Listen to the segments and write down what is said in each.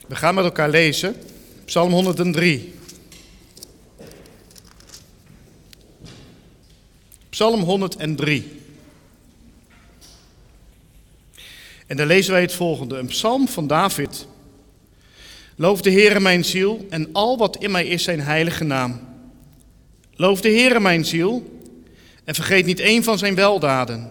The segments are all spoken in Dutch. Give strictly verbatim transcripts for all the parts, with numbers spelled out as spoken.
We gaan met elkaar lezen, Psalm honderddrie. Psalm honderddrie. En daar lezen wij het volgende, een psalm van David. Loof de Heere mijn ziel en al wat in mij is zijn heilige naam. Loof de Heere mijn ziel en vergeet niet één van zijn weldaden.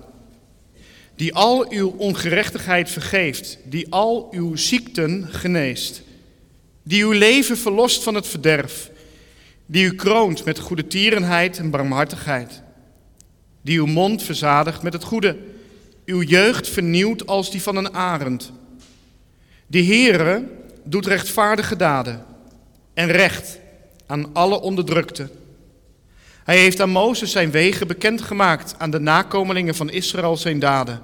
Die al uw ongerechtigheid vergeeft, die al uw ziekten geneest. Die uw leven verlost van het verderf, die u kroont met goedertierenheid en barmhartigheid. Die uw mond verzadigt met het goede, uw jeugd vernieuwt als die van een arend. De Heere doet rechtvaardige daden en recht aan alle onderdrukten. Hij heeft aan Mozes zijn wegen bekendgemaakt, aan de nakomelingen van Israël zijn daden.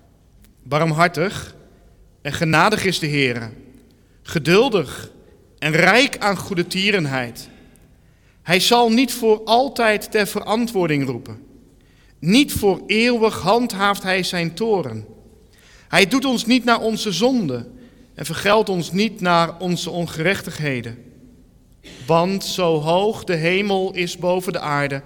Barmhartig en genadig is de Heere, geduldig en rijk aan goedertierenheid. Hij zal niet voor altijd ter verantwoording roepen. Niet voor eeuwig handhaaft hij zijn toorn. Hij doet ons niet naar onze zonden en vergeldt ons niet naar onze ongerechtigheden. Want zo hoog de hemel is boven de aarde,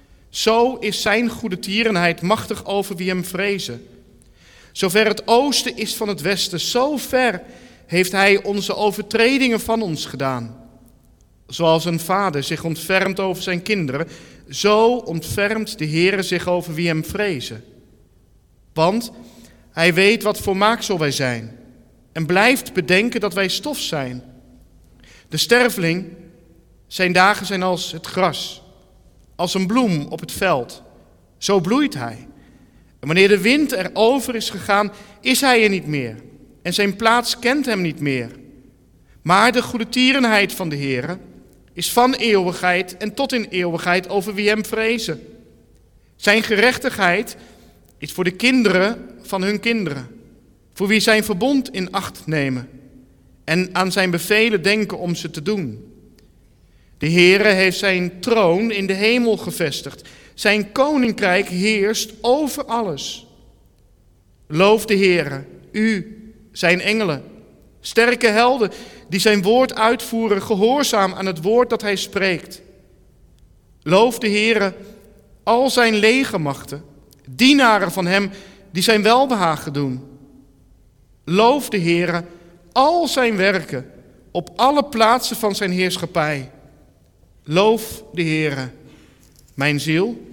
zo is zijn goedertierenheid machtig over wie hem vrezen. Zover het oosten is van het westen, zo ver heeft hij onze overtredingen van ons gedaan. Zoals een vader zich ontfermt over zijn kinderen, zo ontfermt de Heere zich over wie hem vrezen. Want hij weet wat voor maaksel wij zijn en blijft bedenken dat wij stof zijn. De sterveling, zijn dagen zijn als het gras, als een bloem op het veld. Zo bloeit hij. En wanneer de wind erover is gegaan, is hij er niet meer. En zijn plaats kent hem niet meer. Maar de goedertierenheid van de Heere is van eeuwigheid en tot in eeuwigheid over wie hem vrezen. Zijn gerechtigheid is voor de kinderen van hun kinderen, voor wie zijn verbond in acht nemen en aan zijn bevelen denken om ze te doen. De Heere heeft zijn troon in de hemel gevestigd. Zijn koninkrijk heerst over alles. Loof de Heere, u, zijn engelen, sterke helden die zijn woord uitvoeren, gehoorzaam aan het woord dat hij spreekt. Loof de Heere, al zijn legermachten, dienaren van hem die zijn welbehagen doen. Loof de Heere, al zijn werken op alle plaatsen van zijn heerschappij. Loof de Heere, mijn ziel.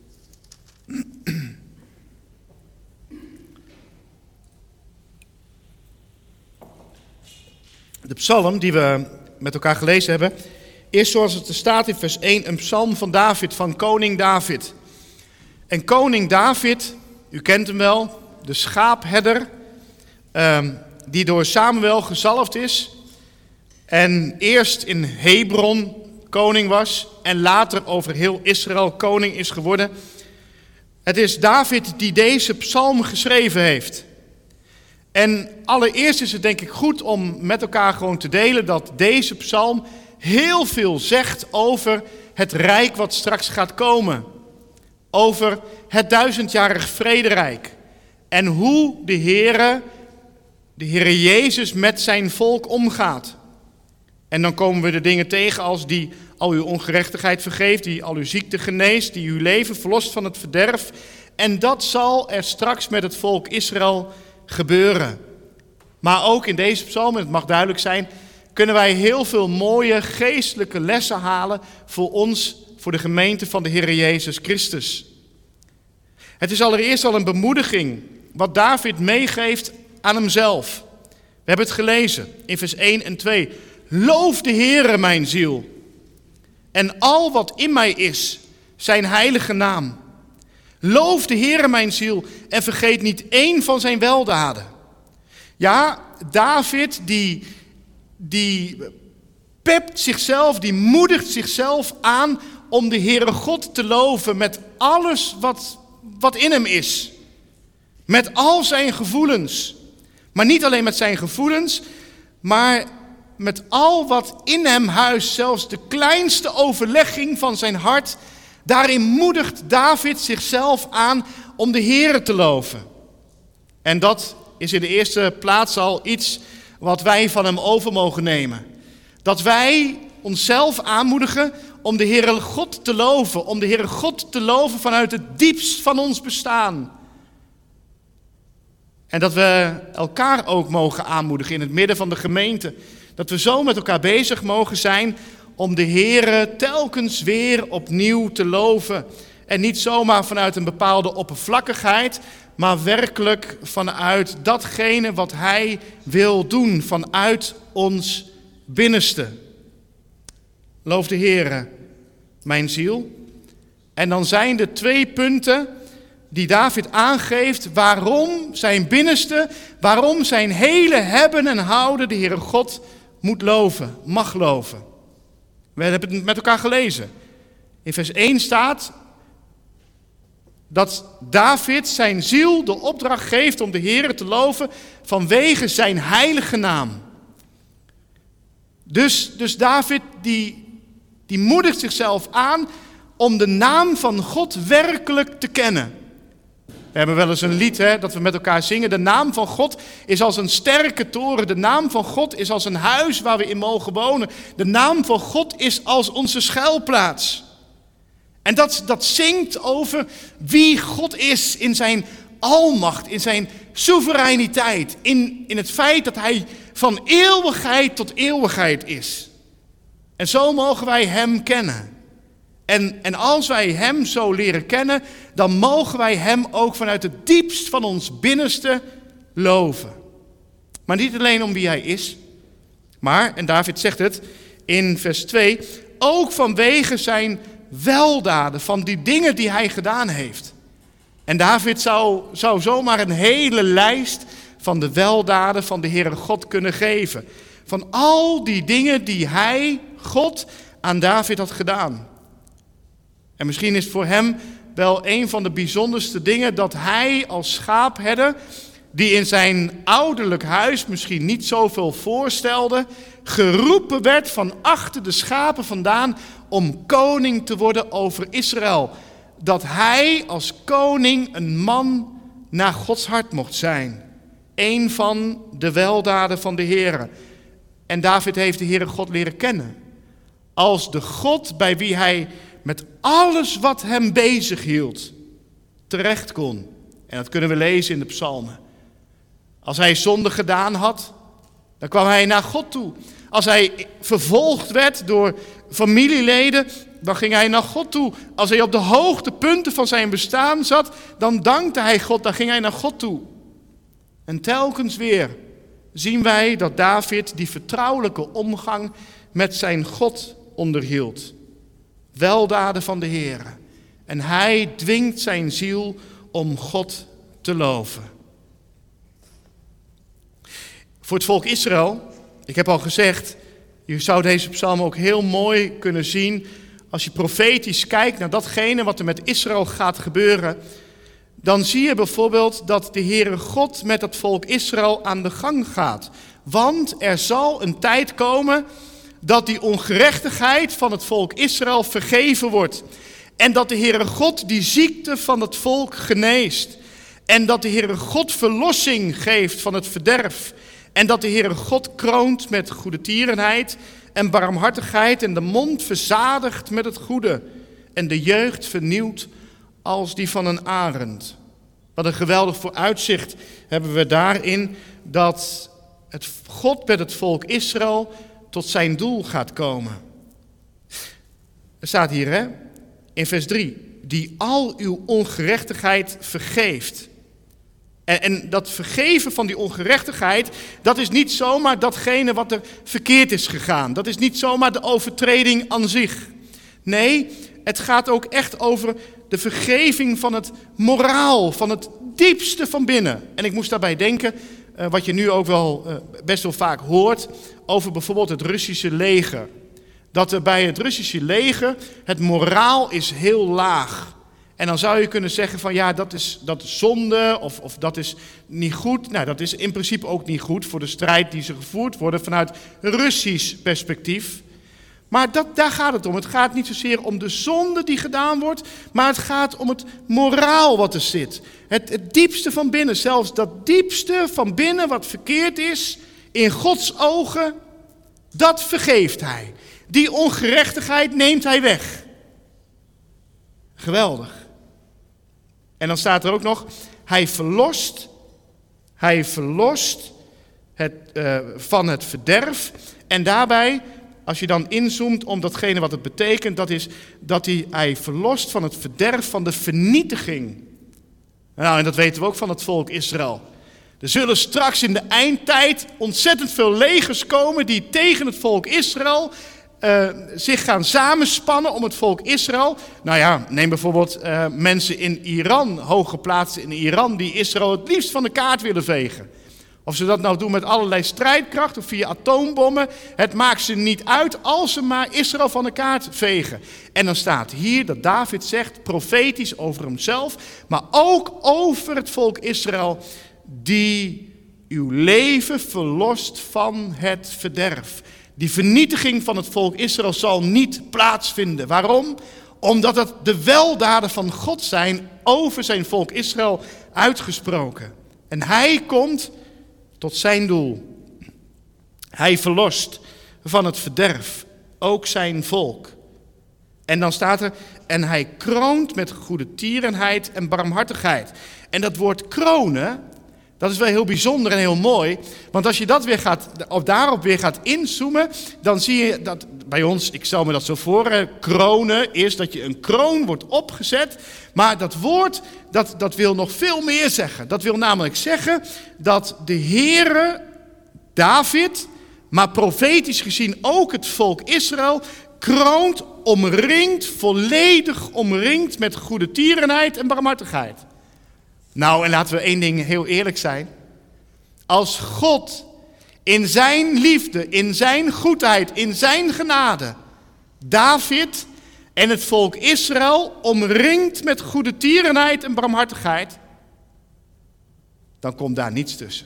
De psalm die we met elkaar gelezen hebben, is zoals het er staat in vers één, een psalm van David, van koning David. En koning David, u kent hem wel, de schaapherder, uh, die door Samuel gezalfd is en eerst in Hebron koning was en later over heel Israël koning is geworden. Het is David die deze psalm geschreven heeft. En allereerst is het denk ik goed om met elkaar gewoon te delen dat deze psalm heel veel zegt over het rijk wat straks gaat komen. Over het duizendjarig vrederijk. En hoe de Heere, de Heere Jezus met zijn volk omgaat. En dan komen we de dingen tegen als die al uw ongerechtigheid vergeeft, die al uw ziekte geneest, die uw leven verlost van het verderf. En dat zal er straks met het volk Israël gebeuren. Maar ook in deze psalm, en het mag duidelijk zijn, kunnen wij heel veel mooie geestelijke lessen halen voor ons, voor de gemeente van de Heere Jezus Christus. Het is allereerst al een bemoediging wat David meegeeft aan hemzelf. We hebben het gelezen in vers één en twee. Loof de Heere mijn ziel en al wat in mij is, zijn heilige naam. Loof de Heere mijn ziel en vergeet niet één van zijn weldaden. Ja, David die, die pept zichzelf, die moedigt zichzelf aan om de Heere God te loven met alles wat, wat in hem is. Met al zijn gevoelens. Maar niet alleen met zijn gevoelens, maar met al wat in hem huist, zelfs de kleinste overlegging van zijn hart. Daarin moedigt David zichzelf aan om de Heere te loven. En dat is in de eerste plaats al iets wat wij van hem over mogen nemen. Dat wij onszelf aanmoedigen om de Heere God te loven. Om de Heere God te loven vanuit het diepst van ons bestaan. En dat we elkaar ook mogen aanmoedigen in het midden van de gemeente. Dat we zo met elkaar bezig mogen zijn om de Heere telkens weer opnieuw te loven. En niet zomaar vanuit een bepaalde oppervlakkigheid, maar werkelijk vanuit datgene wat Hij wil doen, vanuit ons binnenste. Loof de Heere, mijn ziel. En dan zijn er twee punten die David aangeeft waarom zijn binnenste, waarom zijn hele hebben en houden de Heere God moet loven, mag loven. We hebben het met elkaar gelezen. In vers één staat dat David zijn ziel de opdracht geeft om de Heere te loven vanwege zijn heilige naam. Dus, dus David die, die moedigt zichzelf aan om de naam van God werkelijk te kennen. We hebben wel eens een lied hè, dat we met elkaar zingen. De naam van God is als een sterke toren. De naam van God is als een huis waar we in mogen wonen. De naam van God is als onze schuilplaats. En dat, dat zingt over wie God is in zijn almacht, in zijn soevereiniteit. In, in het feit dat hij van eeuwigheid tot eeuwigheid is. En zo mogen wij hem kennen. En, en als wij hem zo leren kennen, dan mogen wij hem ook vanuit het diepst van ons binnenste loven. Maar niet alleen om wie hij is, maar, en David zegt het in vers twee, ook vanwege zijn weldaden, van die dingen die hij gedaan heeft. En David zou, zou zomaar een hele lijst van de weldaden van de Heere God kunnen geven. Van al die dingen die hij, God, aan David had gedaan. En misschien is voor hem wel een van de bijzonderste dingen dat hij als schaapherder, die in zijn ouderlijk huis misschien niet zoveel voorstelde, geroepen werd van achter de schapen vandaan om koning te worden over Israël. Dat hij als koning een man naar Gods hart mocht zijn. Een van de weldaden van de Heere. En David heeft de Heere God leren kennen. Als de God bij wie hij met alles wat hem bezig hield terecht kon. En dat kunnen we lezen in de psalmen. Als hij zonde gedaan had, dan kwam hij naar God toe. Als hij vervolgd werd door familieleden, dan ging hij naar God toe. Als hij op de hoogtepunten van zijn bestaan zat, dan dankte hij God, dan ging hij naar God toe. En telkens weer zien wij dat David die vertrouwelijke omgang met zijn God onderhield. Weldaden van de Heere. En hij dwingt zijn ziel om God te loven. Voor het volk Israël, ik heb al gezegd, je zou deze psalm ook heel mooi kunnen zien als je profetisch kijkt naar datgene wat er met Israël gaat gebeuren. Dan zie je bijvoorbeeld dat de Heere God met het volk Israël aan de gang gaat. Want er zal een tijd komen dat die ongerechtigheid van het volk Israël vergeven wordt. En dat de Heere God die ziekte van het volk geneest. En dat de Heere God verlossing geeft van het verderf. En dat de Heere God kroont met goedertierenheid en barmhartigheid en de mond verzadigt met het goede. En de jeugd vernieuwt als die van een arend. Wat een geweldig vooruitzicht hebben we daarin dat het God met het volk Israël tot zijn doel gaat komen. Er staat hier hè, in vers drie, die al uw ongerechtigheid vergeeft. En, en dat vergeven van die ongerechtigheid, dat is niet zomaar datgene wat er verkeerd is gegaan. Dat is niet zomaar de overtreding aan zich. Nee, het gaat ook echt over de vergeving van het moraal, van het diepste van binnen. En ik moest daarbij denken, uh, wat je nu ook wel uh, best wel vaak hoort, over bijvoorbeeld het Russische leger. Dat er bij het Russische leger het moraal is heel laag. En dan zou je kunnen zeggen van ja, dat is, dat is zonde of, of dat is niet goed. Nou, dat is in principe ook niet goed voor de strijd die ze gevoerd worden vanuit Russisch perspectief. Maar dat, daar gaat het om. Het gaat niet zozeer om de zonde die gedaan wordt, maar het gaat om het moraal wat er zit. Het, het diepste van binnen, zelfs dat diepste van binnen wat verkeerd is, in Gods ogen, dat vergeeft hij. Die ongerechtigheid neemt hij weg. Geweldig. En dan staat er ook nog, hij verlost, hij verlost het, uh, van het verderf. En daarbij, als je dan inzoomt om datgene wat het betekent, dat is dat hij, hij verlost van het verderf, van de vernietiging. Nou, en dat weten we ook van het volk Israël. Er zullen straks in de eindtijd ontzettend veel legers komen die tegen het volk Israël uh, zich gaan samenspannen om het volk Israël. Nou ja, neem bijvoorbeeld uh, mensen in Iran, hooggeplaatsten in Iran, die Israël het liefst van de kaart willen vegen. Of ze dat nou doen met allerlei strijdkracht of via atoombommen. Het maakt ze niet uit als ze maar Israël van de kaart vegen. En dan staat hier dat David zegt, profetisch over hemzelf, maar ook over het volk Israël, die uw leven verlost van het verderf. Die vernietiging van het volk Israël zal niet plaatsvinden. Waarom? Omdat het de weldaden van God zijn over zijn volk Israël uitgesproken. En hij komt tot zijn doel. Hij verlost van het verderf ook zijn volk. En dan staat er, en hij kroont met goedertierenheid en barmhartigheid. En dat woord kronen, dat is wel heel bijzonder en heel mooi. Want als je dat weer gaat, of daarop weer gaat inzoomen, dan zie je dat bij ons, ik stel me dat zo voor, kronen is dat je een kroon wordt opgezet. Maar dat woord, dat, dat wil nog veel meer zeggen. Dat wil namelijk zeggen dat de Heere, David, maar profetisch gezien ook het volk Israël, kroont, omringt, volledig omringt met goedertierenheid en barmhartigheid. Nou, en laten we één ding heel eerlijk zijn. Als God in zijn liefde, in zijn goedheid, in zijn genade, David en het volk Israël omringt met goedertierenheid en barmhartigheid, dan komt daar niets tussen.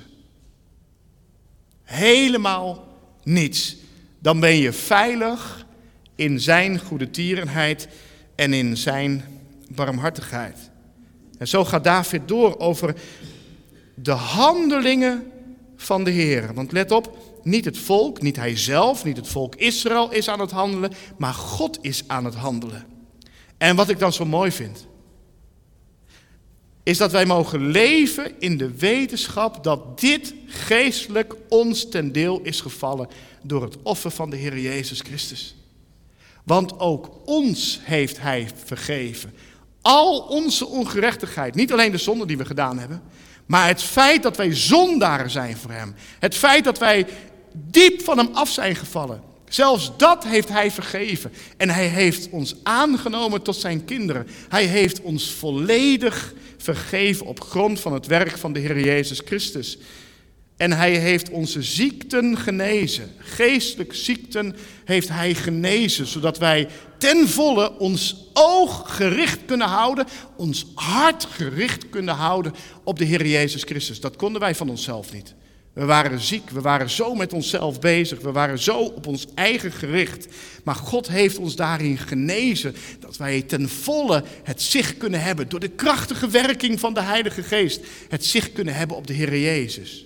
Helemaal niets. Dan ben je veilig in zijn goedertierenheid en in zijn barmhartigheid. En zo gaat David door over de handelingen van de Heer. Want let op, niet het volk, niet hij zelf, niet het volk Israël is aan het handelen, maar God is aan het handelen. En wat ik dan zo mooi vind, is dat wij mogen leven in de wetenschap dat dit geestelijk ons ten deel is gevallen door het offer van de Heer Jezus Christus. Want ook ons heeft hij vergeven. Al onze ongerechtigheid, niet alleen de zonde die we gedaan hebben, maar het feit dat wij zondaren zijn voor hem. Het feit dat wij diep van hem af zijn gevallen. Zelfs dat heeft hij vergeven. En hij heeft ons aangenomen tot zijn kinderen. Hij heeft ons volledig vergeven op grond van het werk van de Heer Jezus Christus. En hij heeft onze ziekten genezen. Geestelijke ziekten heeft hij genezen. Zodat wij ten volle ons oog gericht kunnen houden. Ons hart gericht kunnen houden op de Heer Jezus Christus. Dat konden wij van onszelf niet. We waren ziek, we waren zo met onszelf bezig. We waren zo op ons eigen gericht. Maar God heeft ons daarin genezen. Dat wij ten volle het zicht kunnen hebben. Door de krachtige werking van de Heilige Geest. Het zicht kunnen hebben op de Heer Jezus.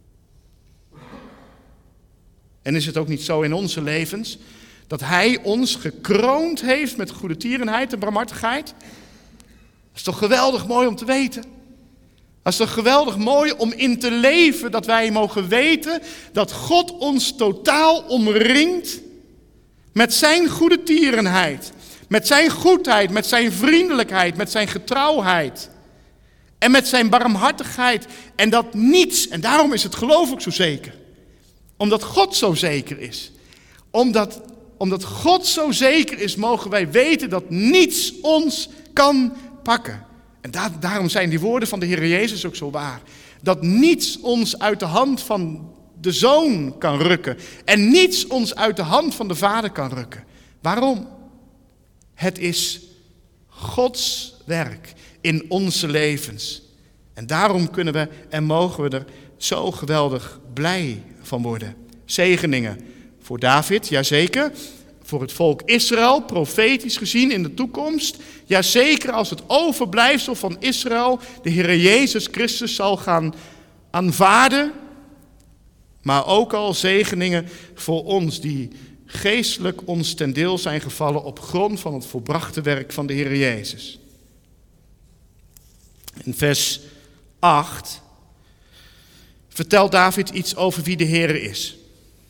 En is het ook niet zo in onze levens dat hij ons gekroond heeft met goedertierenheid en barmhartigheid? Dat is toch geweldig mooi om te weten? Dat is toch geweldig mooi om in te leven, dat wij mogen weten dat God ons totaal omringt met zijn goedertierenheid, met zijn goedheid, met zijn vriendelijkheid, met zijn getrouwheid en met zijn barmhartigheid. En dat niets, en daarom is het geloof ook zo zeker. Omdat God zo zeker is. Omdat, omdat God zo zeker is, mogen wij weten dat niets ons kan pakken. En da- daarom zijn die woorden van de Heer Jezus ook zo waar. Dat niets ons uit de hand van de Zoon kan rukken. En niets ons uit de hand van de Vader kan rukken. Waarom? Het is Gods werk in onze levens. En daarom kunnen we en mogen we er zo geweldig blij van worden. Zegeningen voor David, jazeker. Voor het volk Israël, profetisch gezien in de toekomst. Jazeker als het overblijfsel van Israël de Heer Jezus Christus zal gaan aanvaarden. maar ook al zegeningen voor ons die geestelijk ons ten deel zijn gevallen op grond van het volbrachte werk van de Heer Jezus. In vers acht vertelt David iets over wie de Heer is.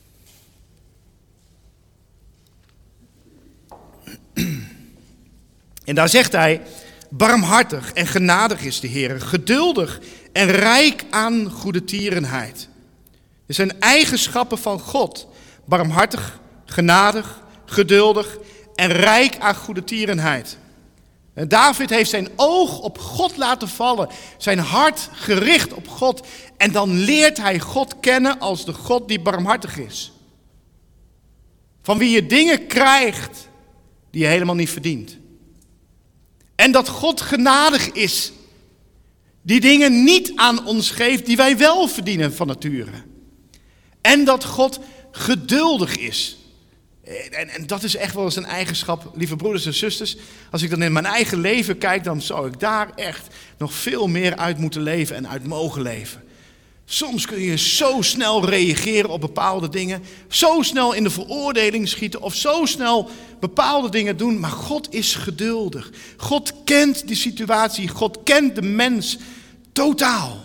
En daar zegt hij: barmhartig en genadig is de Heer, geduldig en rijk aan goedertierenheid. Dit zijn eigenschappen van God. Barmhartig, genadig, geduldig en rijk aan goedertierenheid. En David heeft zijn oog op God laten vallen, zijn hart gericht op God. En dan leert hij God kennen als de God die barmhartig is. Van wie je dingen krijgt die je helemaal niet verdient. En dat God genadig is, die dingen niet aan ons geeft die wij wel verdienen van nature. En dat God geduldig is. En, en dat is echt wel eens een eigenschap, lieve broeders en zusters. Als ik dan in mijn eigen leven kijk, dan zou ik daar echt nog veel meer uit moeten leven en uit mogen leven. Soms kun je zo snel reageren op bepaalde dingen, zo snel in de veroordeling schieten of zo snel bepaalde dingen doen. Maar God is geduldig. God kent de situatie, God kent de mens totaal.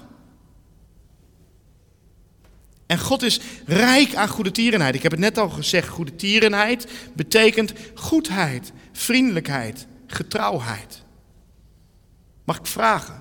En God is rijk aan goedertierenheid. Ik heb het net al gezegd, goedertierenheid betekent goedheid, vriendelijkheid, getrouwheid. Mag ik vragen?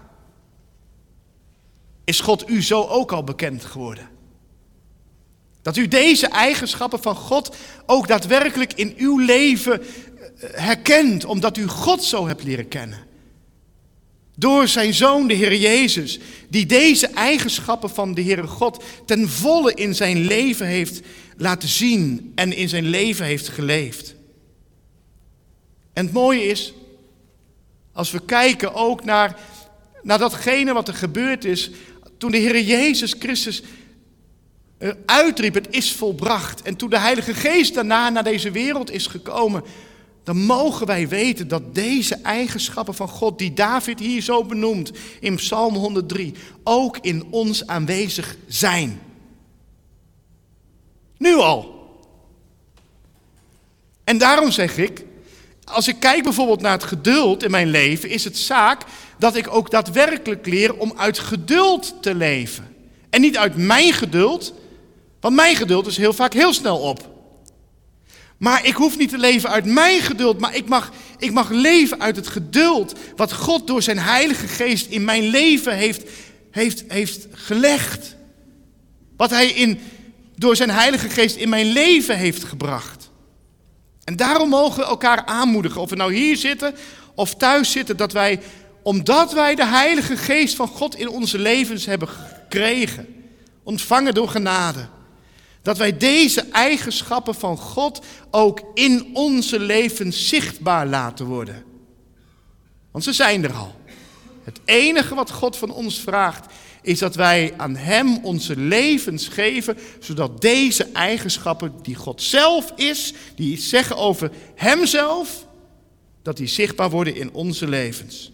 Is God u zo ook al bekend geworden? Dat u deze eigenschappen van God ook daadwerkelijk in uw leven herkent, omdat u God zo hebt leren kennen. Door zijn Zoon, de Heer Jezus, die deze eigenschappen van de Heere God ten volle in zijn leven heeft laten zien en in zijn leven heeft geleefd. En het mooie is, als we kijken ook naar, naar datgene wat er gebeurd is, toen de Heer Jezus Christus uitriep, het is volbracht. En toen de Heilige Geest daarna naar deze wereld is gekomen, dan mogen wij weten dat deze eigenschappen van God, die David hier zo benoemt in Psalm honderddrie, ook in ons aanwezig zijn. Nu al. En daarom zeg ik, als ik kijk bijvoorbeeld naar het geduld in mijn leven, is het zaak dat ik ook daadwerkelijk leer om uit geduld te leven. En niet uit mijn geduld, want mijn geduld is heel vaak heel snel op. Maar ik hoef niet te leven uit mijn geduld, maar ik mag, ik mag leven uit het geduld wat God door zijn Heilige Geest in mijn leven heeft, heeft, heeft gelegd. Wat hij in, door zijn Heilige Geest in mijn leven heeft gebracht. En daarom mogen we elkaar aanmoedigen, of we nou hier zitten of thuis zitten, dat wij, omdat wij de Heilige Geest van God in onze levens hebben gekregen, ontvangen door genade, dat wij deze eigenschappen van God ook in onze levens zichtbaar laten worden. Want ze zijn er al. Het enige wat God van ons vraagt, is dat wij aan hem onze levens geven, zodat deze eigenschappen die God zelf is, die iets zeggen over hemzelf, dat die zichtbaar worden in onze levens.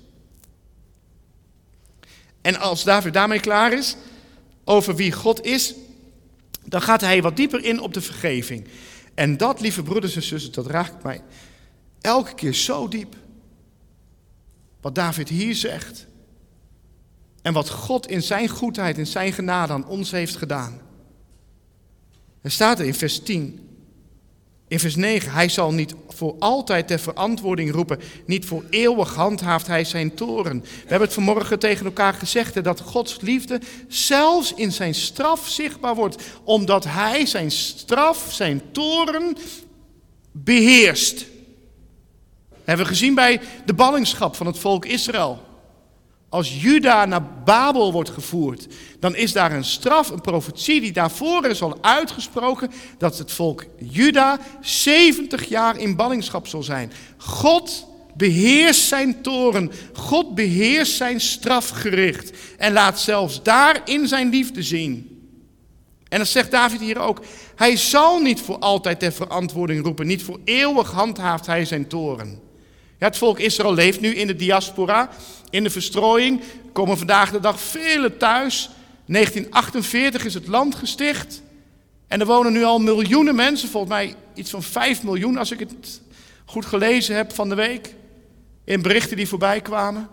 En als David daarmee klaar is, over wie God is, dan gaat hij wat dieper in op de vergeving. En dat, lieve broeders en zusters, dat raakt mij elke keer zo diep. Wat David hier zegt. En wat God in zijn goedheid en zijn genade aan ons heeft gedaan. Er staat er in vers tien. In vers negen, hij zal niet voor altijd ter verantwoording roepen. Niet voor eeuwig handhaaft hij zijn toorn. We hebben het vanmorgen tegen elkaar gezegd, hè, dat Gods liefde zelfs in zijn straf zichtbaar wordt. Omdat hij zijn straf, zijn toorn beheerst. Dat hebben we gezien bij de ballingschap van het volk Israël. Als Juda naar Babel wordt gevoerd, dan is daar een straf, een profetie die daarvoor is al uitgesproken, dat het volk Juda zeventig jaar in ballingschap zal zijn. God beheerst zijn toorn, God beheerst zijn strafgericht en laat zelfs daarin zijn liefde zien. En dat zegt David hier ook, hij zal niet voor altijd ter verantwoording roepen, niet voor eeuwig handhaaft hij zijn toorn. Ja, het volk Israël leeft nu in de diaspora, in de verstrooiing. Er komen vandaag de dag velen thuis. negentien achtenveertig is het land gesticht. En er wonen nu al miljoenen mensen, volgens mij iets van vijf miljoen, als ik het goed gelezen heb van de week, in berichten die voorbij kwamen.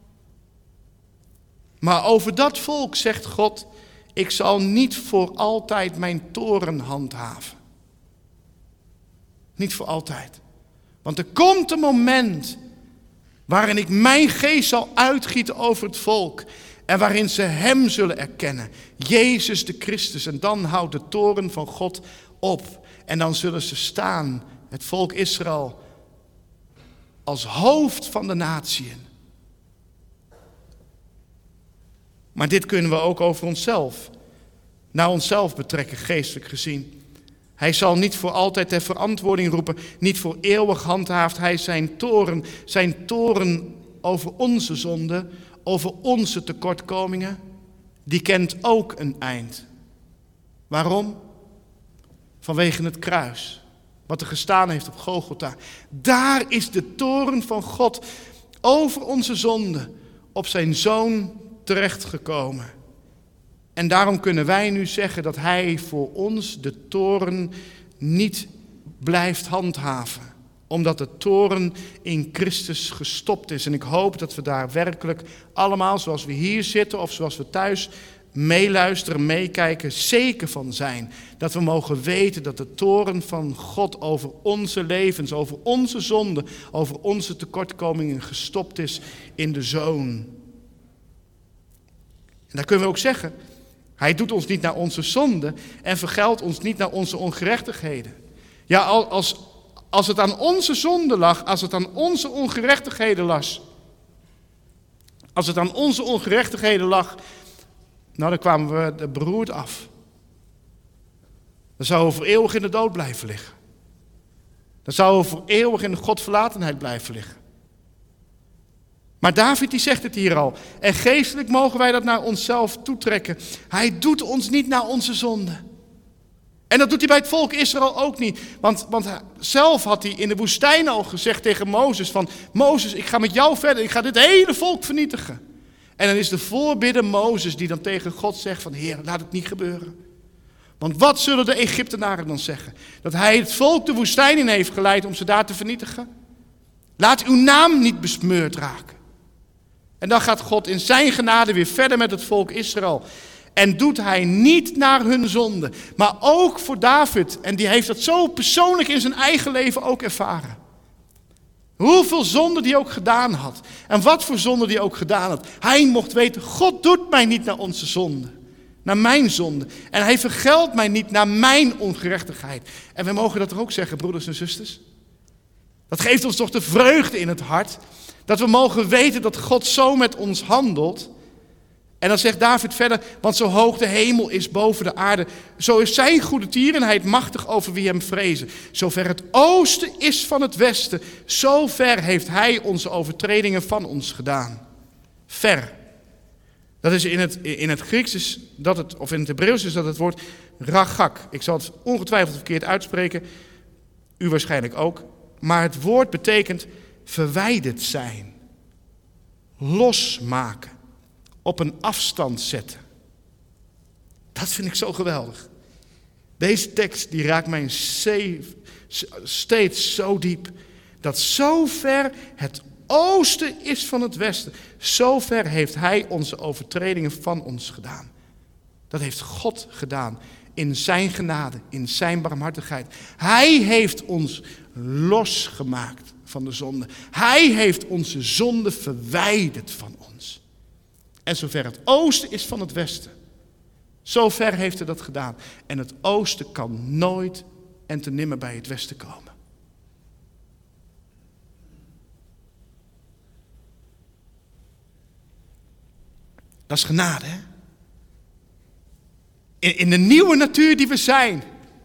Maar over dat volk zegt God, ik zal niet voor altijd mijn toorn handhaven. Niet voor altijd. Want er komt een moment waarin ik mijn geest zal uitgieten over het volk. En waarin ze hem zullen erkennen. Jezus de Christus. En dan houdt de toorn van God op. En dan zullen ze staan, het volk Israël, als hoofd van de natieën. Maar dit kunnen we ook over onszelf, naar onszelf betrekken, geestelijk gezien. Hij zal niet voor altijd ter verantwoording roepen, niet voor eeuwig handhaaft hij zijn toorn, zijn toorn over onze zonde, over onze tekortkomingen, die kent ook een eind. Waarom? Vanwege het kruis, wat er gestaan heeft op Golgotha. Daar is de toorn van God over onze zonde op zijn zoon terechtgekomen. En daarom kunnen wij nu zeggen dat hij voor ons de toorn niet blijft handhaven. Omdat de toorn in Christus gestopt is. En ik hoop dat we daar werkelijk allemaal, zoals we hier zitten of zoals we thuis meeluisteren, meekijken, zeker van zijn. Dat we mogen weten dat de toorn van God over onze levens, over onze zonden, over onze tekortkomingen gestopt is in de Zoon. En daar kunnen we ook zeggen, hij doet ons niet naar onze zonden en vergeldt ons niet naar onze ongerechtigheden. Ja, als, als het aan onze zonde lag, als het aan onze ongerechtigheden lag, als het aan onze ongerechtigheden lag, nou dan kwamen we er beroerd af. Dan zouden we voor eeuwig in de dood blijven liggen. Dan zouden we voor eeuwig in de godverlatenheid blijven liggen. Maar David die zegt het hier al. En geestelijk mogen wij dat naar onszelf toetrekken. Hij doet ons niet naar onze zonde. En dat doet hij bij het volk Israël ook niet. Want, want zelf had hij in de woestijn al gezegd tegen Mozes van, Mozes, ik ga met jou verder, ik ga dit hele volk vernietigen. En dan is de voorbidder Mozes die dan tegen God zegt van, Heer, laat het niet gebeuren. Want wat zullen de Egyptenaren dan zeggen? Dat hij het volk de woestijn in heeft geleid om ze daar te vernietigen? Laat uw naam niet besmeurd raken. En dan gaat God in zijn genade weer verder met het volk Israël. En doet hij niet naar hun zonde. Maar ook voor David. En die heeft dat zo persoonlijk in zijn eigen leven ook ervaren. Hoeveel zonde die ook gedaan had. En wat voor zonde die ook gedaan had. Hij mocht weten, God doet mij niet naar onze zonde. Naar mijn zonde. En hij vergeldt mij niet naar mijn ongerechtigheid. En we mogen dat er ook zeggen, broeders en zusters. Dat geeft ons toch de vreugde in het hart. Dat we mogen weten dat God zo met ons handelt. En dan zegt David verder, want zo hoog de hemel is boven de aarde, zo is zijn goedertierenheid machtig over wie hem vrezen. Zover het oosten is van het westen, zo ver heeft hij onze overtredingen van ons gedaan. Ver. Dat is in het, in het Grieks, is dat het, of in het Hebreeuws is dat het woord ragak. Ik zal het ongetwijfeld verkeerd uitspreken, u waarschijnlijk ook. Maar het woord betekent verwijderd zijn, losmaken, op een afstand zetten. Dat vind ik zo geweldig. Deze tekst die raakt mij steeds zo diep. Dat zo ver het oosten is van het westen. Zo ver heeft hij onze overtredingen van ons gedaan. Dat heeft God gedaan. In zijn genade, in zijn barmhartigheid. Hij heeft ons losgemaakt van de zonde. Hij heeft onze zonde verwijderd van ons. En zover het oosten is van het westen. Zo ver heeft hij dat gedaan. En het oosten kan nooit en te nimmer bij het westen komen. Dat is genade, hè? In, in de nieuwe natuur die we zijn.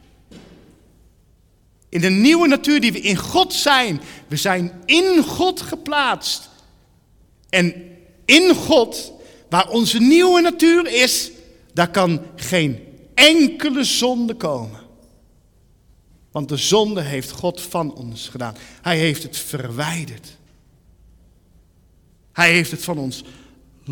In de nieuwe natuur die we in God zijn. We zijn in God geplaatst. En in God, waar onze nieuwe natuur is, daar kan geen enkele zonde komen. Want de zonde heeft God van ons gedaan. Hij heeft het verwijderd. Hij heeft het van ons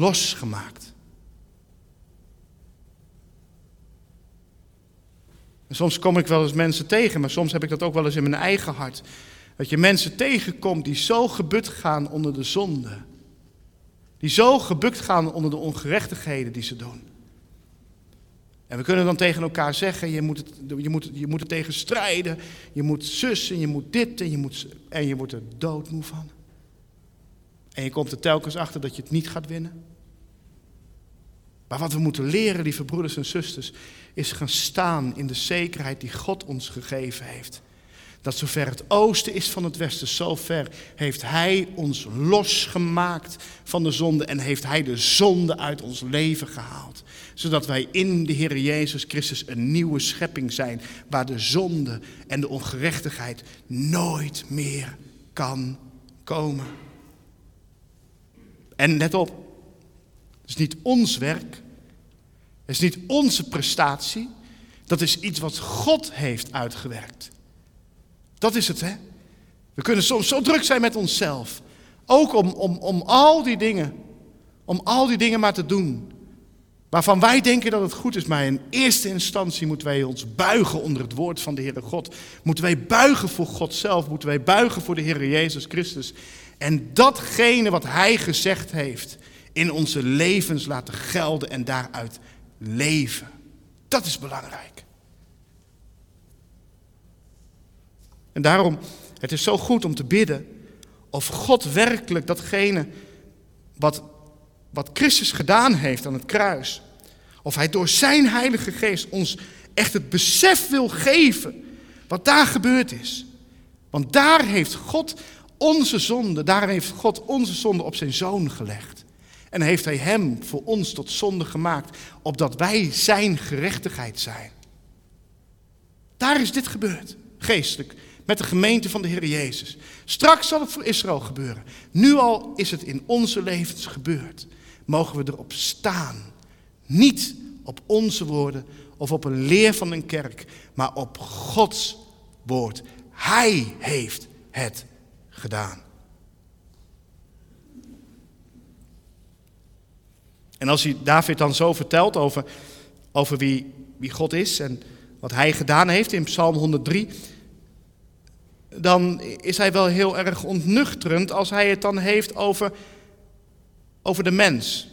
losgemaakt. En soms kom ik wel eens mensen tegen, maar soms heb ik dat ook wel eens in mijn eigen hart. Dat je mensen tegenkomt die zo gebukt gaan onder de zonde. Die zo gebukt gaan onder de ongerechtigheden die ze doen. En we kunnen dan tegen elkaar zeggen, je moet, het, je, moet, je moet er tegen strijden. Je moet zus en je moet dit en je, moet, en je wordt er doodmoe van. En je komt er telkens achter dat je het niet gaat winnen. Maar wat we moeten leren, lieve broeders en zusters, is gaan staan in de zekerheid die God ons gegeven heeft. Dat zover het oosten is van het westen, zover heeft Hij ons losgemaakt van de zonde en heeft Hij de zonde uit ons leven gehaald. Zodat wij in de Heer Jezus Christus een nieuwe schepping zijn, waar de zonde en de ongerechtigheid nooit meer kan komen. En let op, het is niet ons werk, het is niet onze prestatie, dat is iets wat God heeft uitgewerkt. Dat is het, hè. We kunnen soms zo druk zijn met onszelf. Ook om, om, om al die dingen, om al die dingen maar te doen. Waarvan wij denken dat het goed is, maar in eerste instantie moeten wij ons buigen onder het woord van de Heere God. Moeten wij buigen voor God zelf, moeten wij buigen voor de Heere Jezus Christus. En datgene wat Hij gezegd heeft, in onze levens laten gelden en daaruit leven. Dat is belangrijk. En daarom, het is zo goed om te bidden of God werkelijk datgene wat, wat Christus gedaan heeft aan het kruis, of Hij door zijn Heilige Geest ons echt het besef wil geven wat daar gebeurd is. Want daar heeft God onze zonde, daar heeft God onze zonde op zijn Zoon gelegd. En heeft Hij Hem voor ons tot zonde gemaakt, opdat wij zijn gerechtigheid zijn. Daar is dit gebeurd, geestelijk. Met de gemeente van de Heer Jezus. Straks zal het voor Israël gebeuren. Nu al is het in onze levens gebeurd. Mogen we erop staan. Niet op onze woorden of op een leer van een kerk. Maar op Gods woord. Hij heeft het gedaan. En als hij David dan zo vertelt over, over wie, wie God is en wat hij gedaan heeft in Psalm honderd drie... dan is hij wel heel erg ontnuchterend als hij het dan heeft over, over de mens.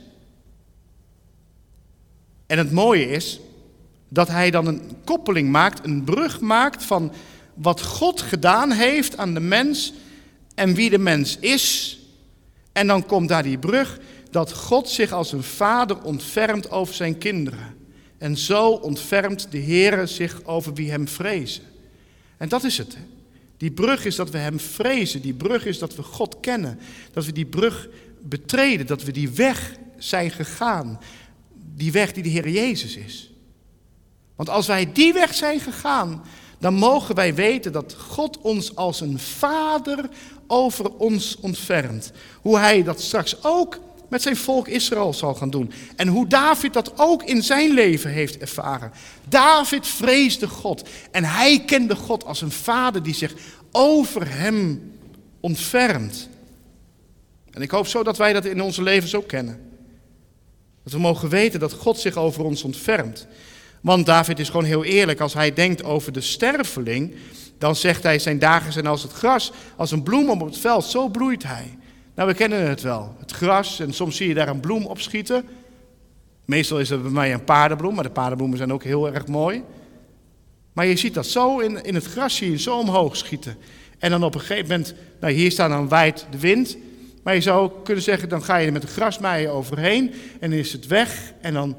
En het mooie is dat hij dan een koppeling maakt, een brug maakt van wat God gedaan heeft aan de mens en wie de mens is. En dan komt daar die brug dat God zich als een vader ontfermt over zijn kinderen. En zo ontfermt de Heere zich over wie hem vrezen. En dat is het, hè? Die brug is dat we Hem vrezen. Die brug is dat we God kennen. Dat we die brug betreden. Dat we die weg zijn gegaan. Die weg die de Heer Jezus is. Want als wij die weg zijn gegaan, dan mogen wij weten dat God ons als een vader over ons ontfermt. Hoe Hij dat straks ook met zijn volk Israël zal gaan doen. En hoe David dat ook in zijn leven heeft ervaren. David vreesde God. En hij kende God als een vader die zich over hem ontfermt. En ik hoop zo dat wij dat in onze levens ook kennen. Dat we mogen weten dat God zich over ons ontfermt. Want David is gewoon heel eerlijk. Als hij denkt over de sterveling, dan zegt hij zijn dagen zijn als het gras, als een bloem op het veld. Zo bloeit hij. Nou, we kennen het wel. Het gras, en soms zie je daar een bloem opschieten. Meestal is het bij mij een paardenbloem, maar de paardenbloemen zijn ook heel erg mooi. Maar je ziet dat zo in, in het gras, zie je zo omhoog schieten. En dan op een gegeven moment, nou hier staat dan waait de wind. Maar je zou ook kunnen zeggen, dan ga je er met de grasmaaier overheen. En dan is het weg. En dan,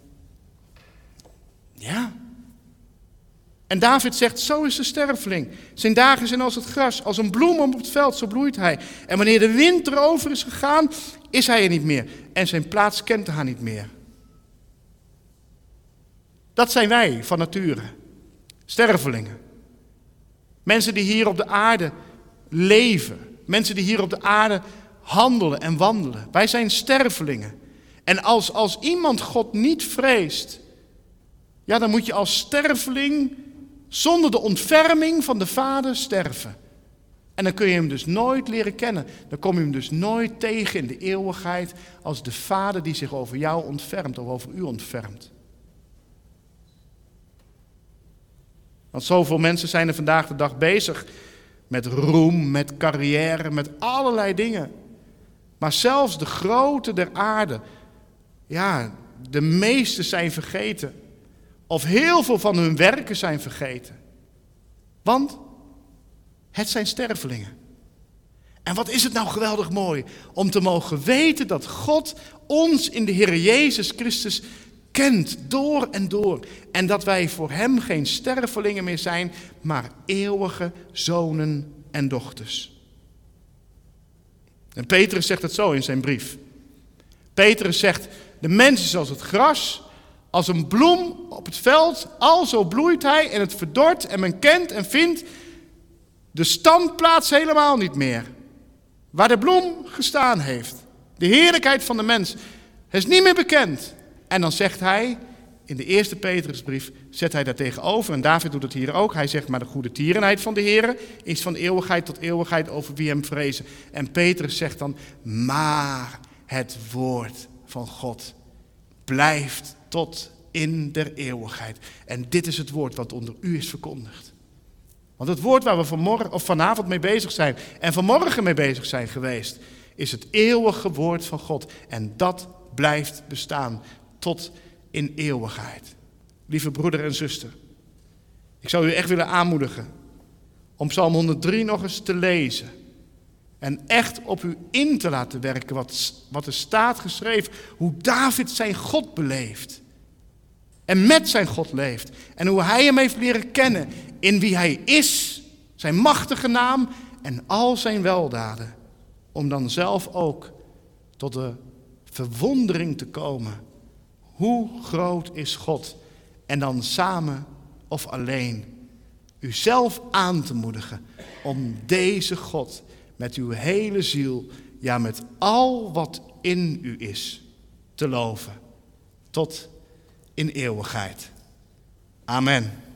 ja. En David zegt, zo is de sterveling. Zijn dagen zijn als het gras, als een bloem op het veld, zo bloeit hij. En wanneer de wind erover is gegaan, is hij er niet meer. En zijn plaats kent haar niet meer. Dat zijn wij van nature. Stervelingen. Mensen die hier op de aarde leven. Mensen die hier op de aarde handelen en wandelen. Wij zijn stervelingen. En als, als iemand God niet vreest, ja, dan moet je als sterveling zonder de ontferming van de Vader sterven. En dan kun je hem dus nooit leren kennen. Dan kom je hem dus nooit tegen in de eeuwigheid als de Vader die zich over jou ontfermt of over u ontfermt. Want zoveel mensen zijn er vandaag de dag bezig met roem, met carrière, met allerlei dingen. Maar zelfs de grote der aarde, ja, de meeste zijn vergeten. Of heel veel van hun werken zijn vergeten. Want het zijn stervelingen. En wat is het nou geweldig mooi om te mogen weten dat God ons in de Heer Jezus Christus kent door en door. En dat wij voor hem geen stervelingen meer zijn, maar eeuwige zonen en dochters. En Petrus zegt het zo in zijn brief. Petrus zegt, de mens is als het gras, als een bloem op het veld, alzo bloeit hij en het verdort en men kent en vindt de standplaats helemaal niet meer. Waar de bloem gestaan heeft. De heerlijkheid van de mens is niet meer bekend. En dan zegt hij, in de eerste Petrusbrief, zet hij daar tegenover. En David doet het hier ook. Hij zegt, maar de goede tierenheid van de Heer is van eeuwigheid tot eeuwigheid over wie hem vrezen. En Petrus zegt dan, maar het woord van God blijft tot in der eeuwigheid. En dit is het woord wat onder u is verkondigd. Want het woord waar we vanmorgen, of vanavond mee bezig zijn en vanmorgen mee bezig zijn geweest, is het eeuwige woord van God. En dat blijft bestaan tot in eeuwigheid. Lieve broeder en zuster, ik zou u echt willen aanmoedigen om Psalm honderd-drie nog eens te lezen. En echt op u in te laten werken wat, wat er staat geschreven. Hoe David zijn God beleeft. En met zijn God leeft. En hoe hij hem heeft leren kennen in wie hij is. Zijn machtige naam en al zijn weldaden. Om dan zelf ook tot de verwondering te komen. Hoe groot is God? En dan samen of alleen uzelf aan te moedigen om deze God met uw hele ziel, ja met al wat in u is, te loven. Tot in eeuwigheid. Amen.